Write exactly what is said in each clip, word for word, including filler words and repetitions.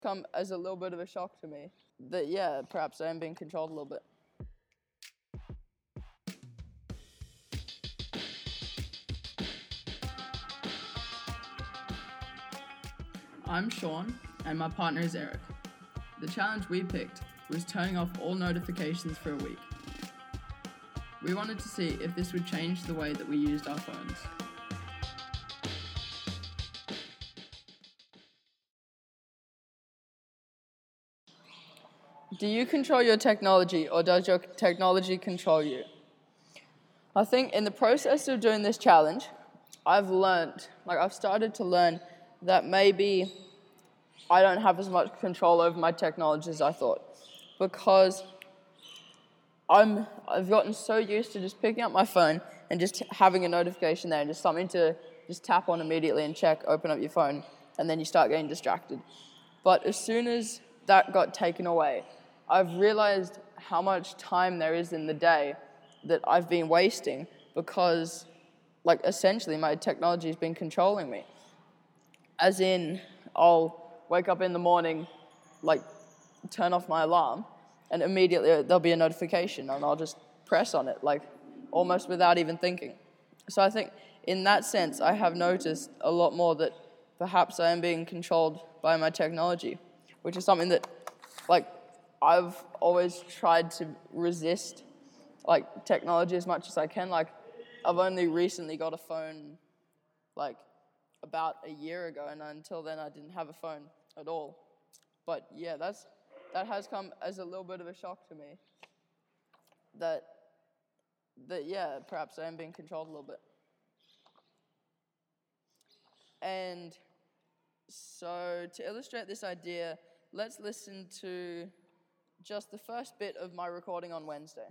Come as a little bit of a shock to me that, yeah, perhaps I am being controlled a little bit. I'm Sean, and my partner is Eric. The challenge we picked was turning off all notifications for a week. We wanted to see if this would change the way that we used our phones. Do you control your technology, or does your technology control you? I think in the process of doing this challenge, I've learned, like I've started to learn that maybe I don't have as much control over my technology as I thought, because I'm, I've gotten so used to just picking up my phone and just having a notification there and just something to just tap on immediately and check, open up your phone, and then you start getting distracted. But as soon as that got taken away, I've realized how much time there is in the day that I've been wasting because, like, essentially my technology has been controlling me. As in, I'll wake up in the morning, like, turn off my alarm, and immediately there'll be a notification, and I'll just press on it, like, almost without even thinking. So I think in that sense, I have noticed a lot more that perhaps I am being controlled by my technology, which is something that, like, I've always tried to resist, like, technology as much as I can. Like, I've only recently got a phone, like, about a year ago, and until then I didn't have a phone at all. But yeah, that's that has come as a little bit of a shock to me. That, that yeah, perhaps I am being controlled a little bit. And so to illustrate this idea, let's listen to just the first bit of my recording on Wednesday.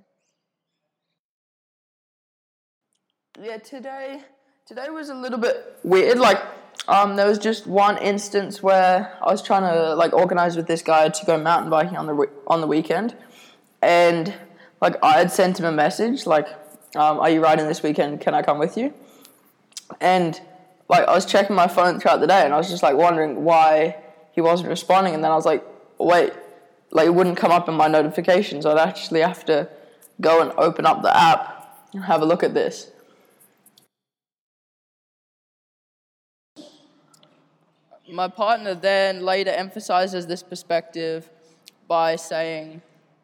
Yeah, today today was a little bit weird. Like, um, there was just one instance where I was trying to like organize with this guy to go mountain biking on the on the weekend, and like I had sent him a message like, um, "Are you riding this weekend? Can I come with you?" And like I was checking my phone throughout the day, and I was just like wondering why he wasn't responding. And then I was like, "Wait." Like, it wouldn't come up in my notifications. I'd actually have to go and open up the app and have a look at this. My partner then later emphasizes this perspective by saying,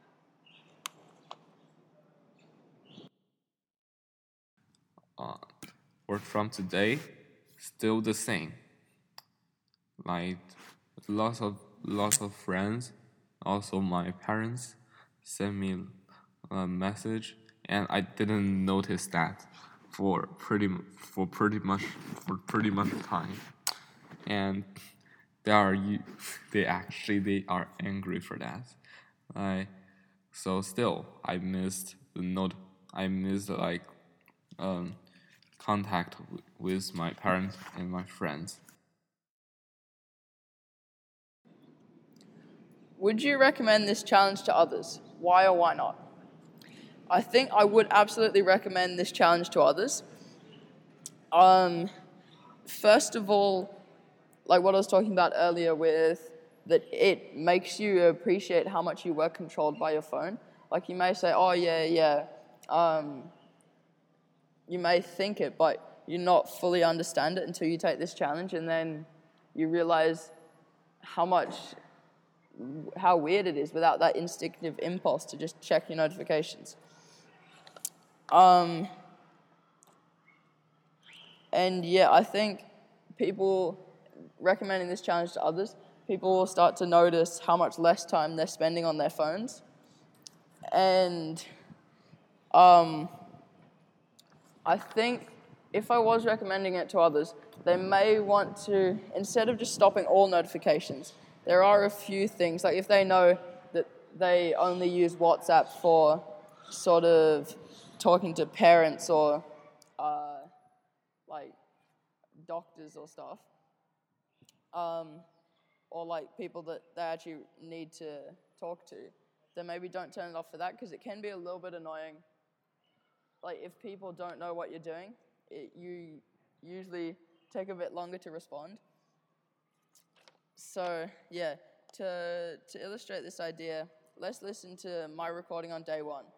uh, work from today, still the same. Like, lots of lots of friends, also my parents, sent me a message, and I didn't notice that for pretty for pretty much for pretty much time, and they are they actually they are angry for that. I so still I missed the note. I missed like um contact with my parents and my friends. would you recommend this challenge to others? Why or why not? I think I would absolutely recommend this challenge to others. Um, first of all, like what I was talking about earlier with that it makes you appreciate how much you were controlled by your phone. Like, you may say, oh, yeah, yeah, um, you may think it, but you not fully understand it until you take this challenge, and then you realize how much, how weird it is without that instinctive impulse to just check your notifications. Um, and yeah, I think people recommending this challenge to others, people will start to notice how much less time they're spending on their phones. And um, I think if I was recommending it to others, they may want to, instead of just stopping all notifications, there are a few things, like if they know that they only use WhatsApp for sort of talking to parents or uh, like doctors or stuff, um, or like people that they actually need to talk to, then maybe don't turn it off for that, because it can be a little bit annoying. Like, if people don't know what you're doing, it, you usually take a bit longer to respond. So, yeah, to, to illustrate this idea, let's listen to my recording on day one.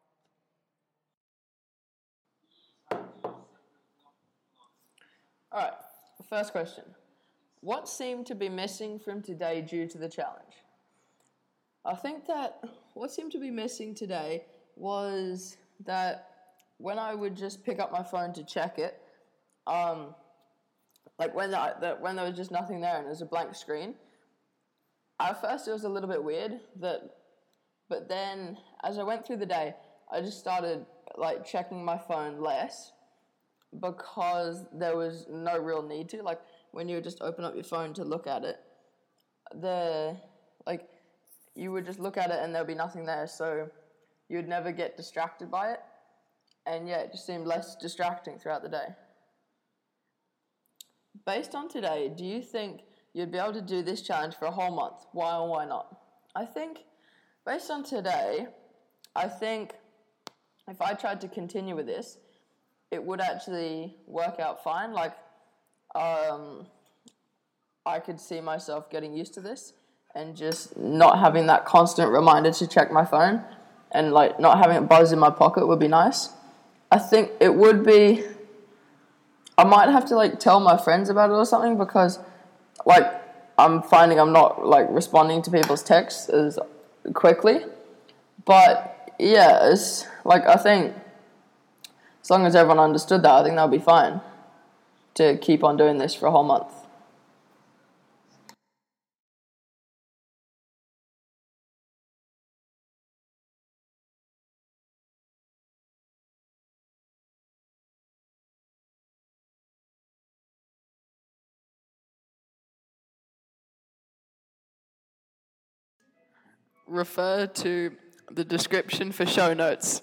All right, first question. What seemed to be missing from today due to the challenge? I think that what seemed to be missing today was that when I would just pick up my phone to check it, um, like when I, the, when there was just nothing there and it was a blank screen, at first it was a little bit weird, that, but then as I went through the day, I just started like checking my phone less because there was no real need to. Like when you would just open up your phone to look at it, the like you would just look at it and there'd be nothing there, so you'd never get distracted by it. And yeah, it just seemed less distracting throughout the day. Based on today, do you think you'd be able to do this challenge for a whole month? Why or why not? I think, based on today, I think if I tried to continue with this, it would actually work out fine. Like, um, I could see myself getting used to this and just not having that constant reminder to check my phone, and like not having it buzz in my pocket would be nice. I think it would be, I might have to like tell my friends about it or something, because like I'm finding I'm not like responding to people's texts as quickly. But yeah, it's like, I think as long as everyone understood that, I think that'll be fine to keep on doing this for a whole month. Refer to the description for show notes.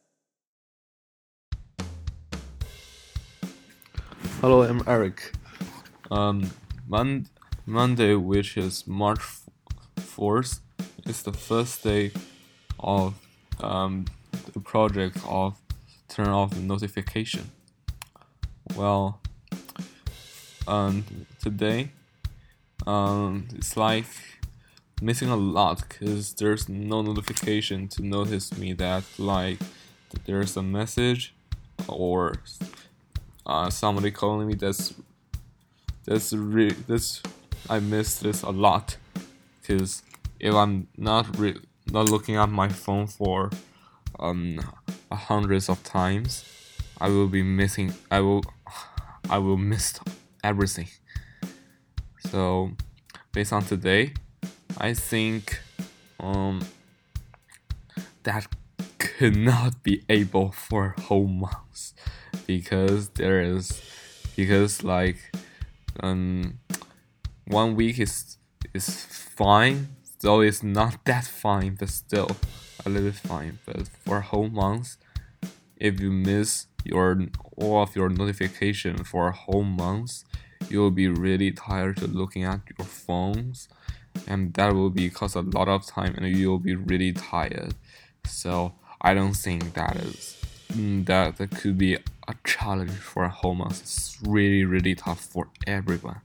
Hello, I'm Eric. Um, Mon- Monday, which is March fourth, is the first day of um, the project of turn off the notification. Well, um, today, um, it's like missing a lot because there's no notification to notice me that like there's a message or uh, somebody calling me. That's that's re- that's I miss this a lot, because if I'm not re- not looking at my phone for um hundreds of times, I will be missing. I will I will miss everything. So based on today, I think um that could not be able for whole months, because there is because like um one week is is fine, though it's not that fine, but still a little bit fine. But for a whole month, if you miss your all of your notification for a whole month, you'll be really tired of looking at your phones, and that will be cost a lot of time, and you'll be really tired. So I don't think that is that that could be a challenge for a whole month. It's really really tough for everyone.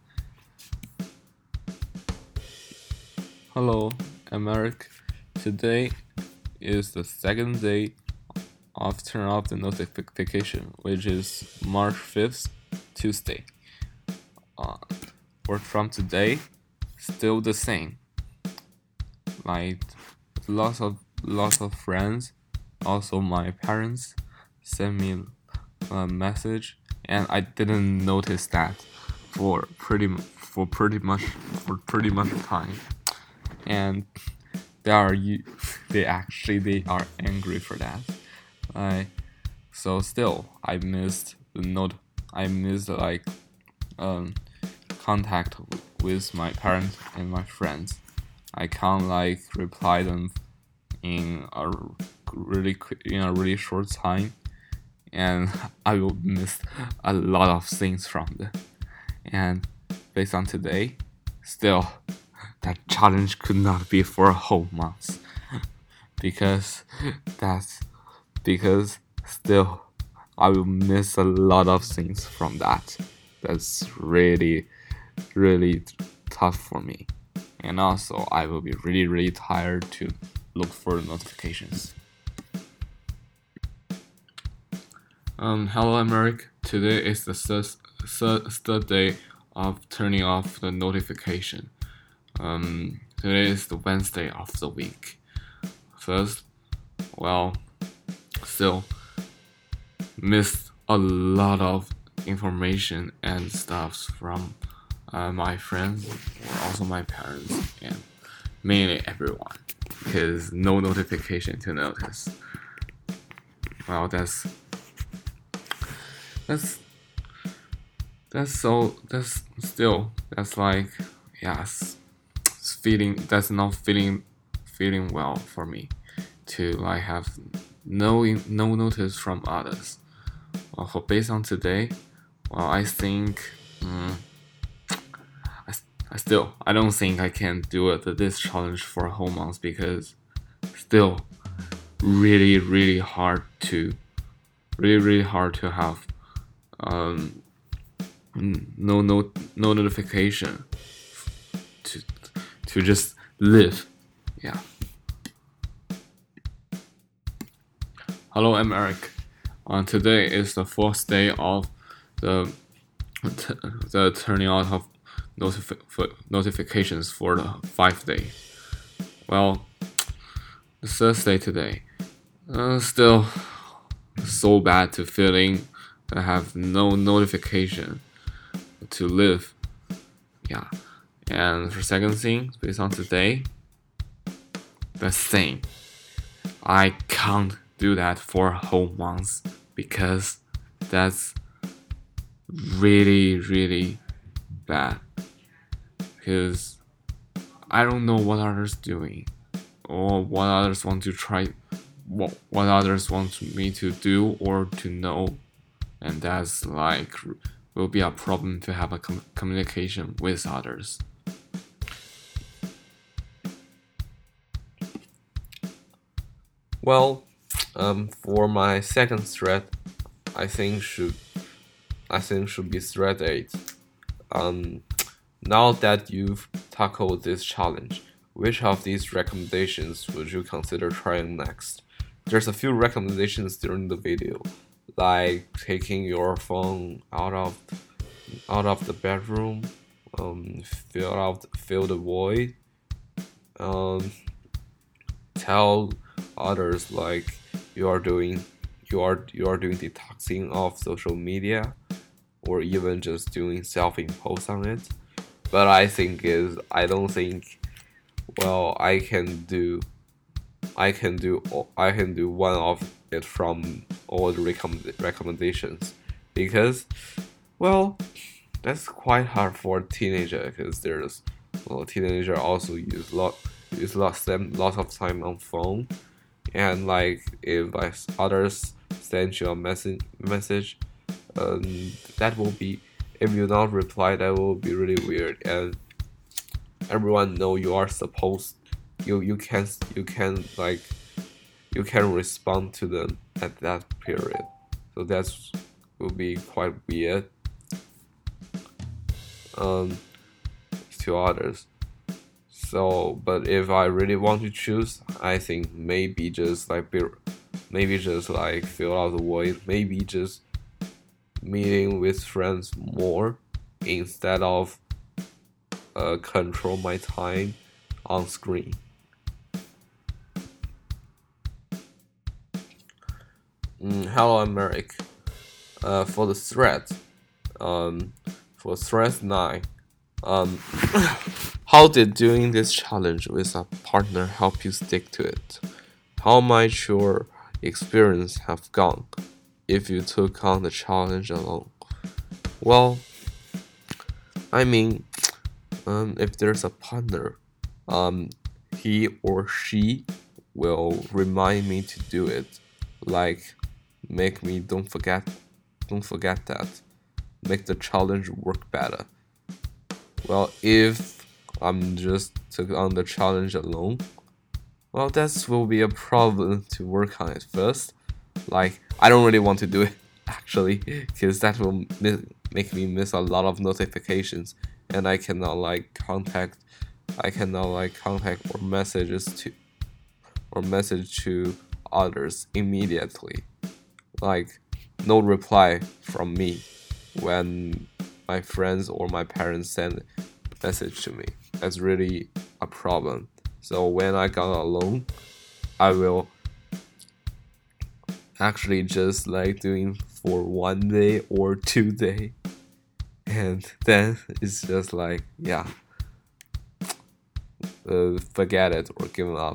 Hello, I'm Eric. Today is the second day of turn off the notification, which is March fifth, Tuesday. Uh, work from today, still the same. Like lots of lots of friends, also my parents sent me a message, and I didn't notice that for pretty for pretty much for pretty much time, and they are they actually they are angry for that. I so still I missed the note. I missed like um contact with my parents and my friends. I can't like reply them in a really quick, in a really short time, and I will miss a lot of things from them. And based on today, still that challenge could not be for a whole month, because that's because still I will miss a lot of things from that. That's really really tough for me. and also I will be really really tired to look for the notifications. Um, hello, Americ. Today is the third, third, third day of turning off the notification. Um, today is the Wednesday of the week. First, well, still missed a lot of information and stuff from uh, my friends, or also my parents, and mainly everyone, because no notification to notice. Well, that's that's that's so that's still that's like yes, it's feeling that's not feeling feeling well for me to like have no no notice from others. Well, for based on today, well, I think um, I, I still I don't think I can do it this challenge for a whole month, because still really really hard to really really hard to have um no no no notification to to just live. Yeah. Hello, I'm Eric. Uh, today is the fourth day of the t- the turning out of notifi- notifications for the five day. Well, the Thursday today. Uh, still so bad to feeling that have no notification to live. Yeah. And for second thing, based on today, the same. I can't do that for a whole month, because that's really really bad, because I don't know what others doing, or what others want to try, what, what others want me to do or to know, and that's like will be a problem to have a com- communication with others. Well, um, for my second thread, I think should I think should be thread eight. Um, now that you've tackled this challenge, which of these recommendations would you consider trying next? There's a few recommendations during the video, like taking your phone out of out of the bedroom, um, fill out fill the void, um, tell others like you are doing you are you are doing detoxing of social media, or even just doing self-impose on it. But I think is I don't think well I can do I can do I can do one of it from all the recommend, recommendations, because well that's quite hard for a teenager, because there's well teenager also use lot use lots them lots of time on phone, and like if like others send you a message message um, that will be if you not reply, that will be really weird, and everyone know you are supposed you you can you can like you can respond to them at that period, so that's will be quite weird um to others. So, but if I really want to choose, I think maybe just like be, maybe just like fill out the void, maybe just meeting with friends more instead of uh, control my time on screen. Mm, hello, I'm Eric. Uh, for the thread, um, for thread nine, um, how did doing this challenge with a partner help you stick to it? How might your experience have gone if you took on the challenge alone? Well, I mean, um, if there's a partner, um, he or she will remind me to do it, like make me don't forget, don't forget that, make the challenge work better. Well, if I'm just took on the challenge alone, well, that will be a problem to work on at first. Like, I don't really want to do it, actually, because that will mi- make me miss a lot of notifications, and I cannot, like, contact I cannot like contact or messages to or message to others immediately. Like no reply from me when my friends or my parents send message to me. That's really a problem. So when I got alone, I will actually just like doing for one day or two day, and then it's just like yeah, uh, forget it or give up.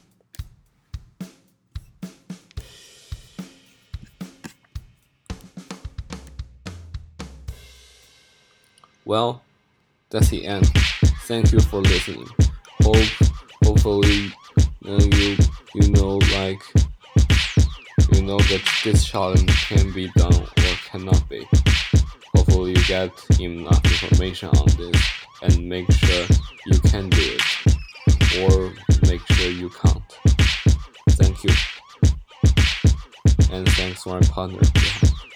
Well, that's the end. Thank you for listening. Hope, hopefully, uh, you you know like you know that this challenge can be done or cannot be. Hopefully, you get enough information on this and make sure you can do it, or make sure you can't. Thank you, and thanks to my partner.